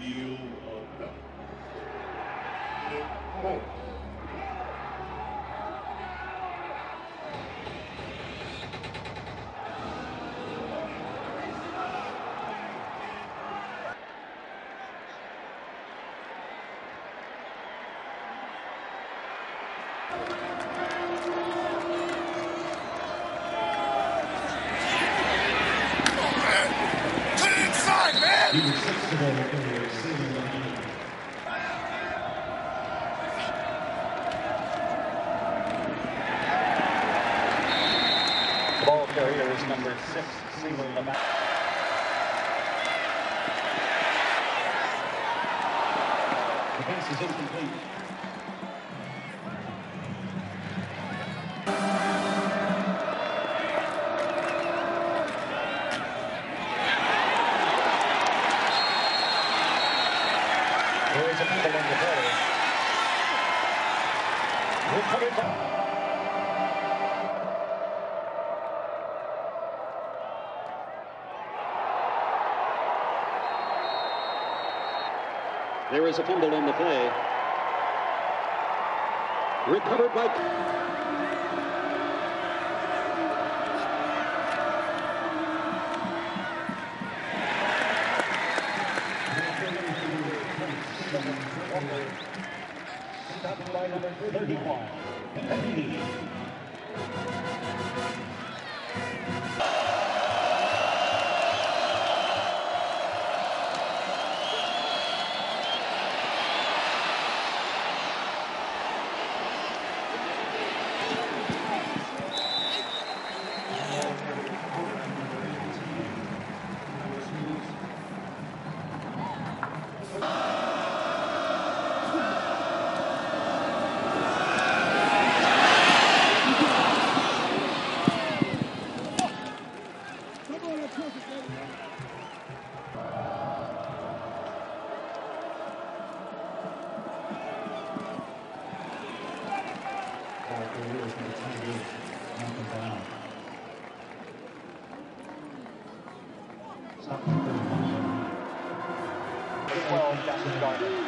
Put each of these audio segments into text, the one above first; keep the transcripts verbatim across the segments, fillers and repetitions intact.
deal of belt. He was six to one recovery, sealing the lead. The ball carrier is number six, sealing the match. The pass is incomplete. There is a people in the play. Recovered by... There is a fumble on the play. Recovered by... Stopped by number thirty-one. twelve, Jackson Garner.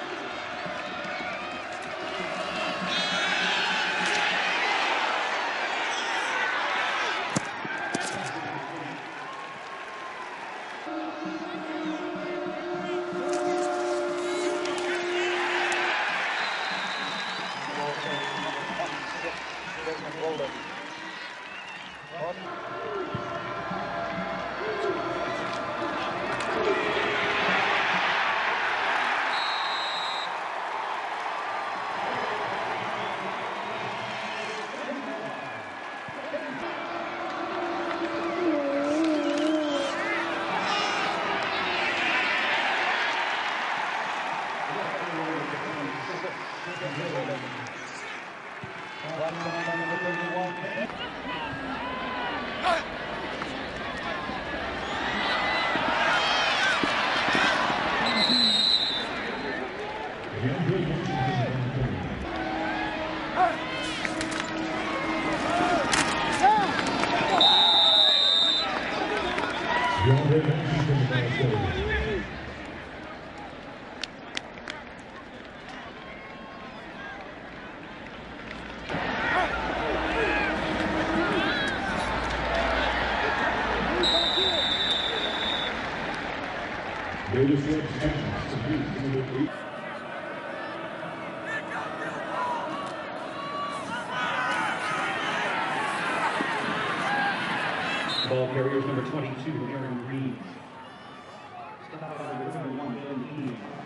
Ball carriers number twenty-two, Aaron Reed. Step out number one, Ben Eden.